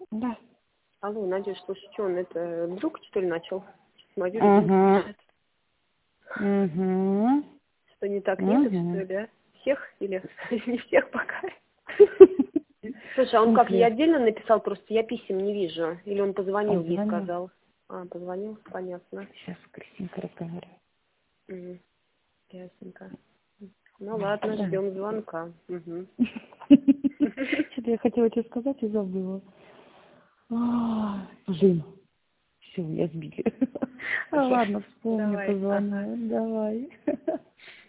Да. Алло, Надюш, слушай, что он это друг, что ли, начал? Смотрю, Угу. Угу. что не так нет, что Угу. ли, а? Всех или не всех пока? Слушай, а он как, я отдельно написал, просто я писем не вижу. Или он позвонил ей, Позвонил. сказал. А, позвонил, понятно. Сейчас с Кристинкой разговариваю. Угу. Ясненько. Ну ладно, Да. ждем звонка. Угу. Что-то я хотела тебе сказать и забыла. Блин. Все, я сбили. Окей. Ладно, вспомню, Давай. Ага. позвоню. Давай.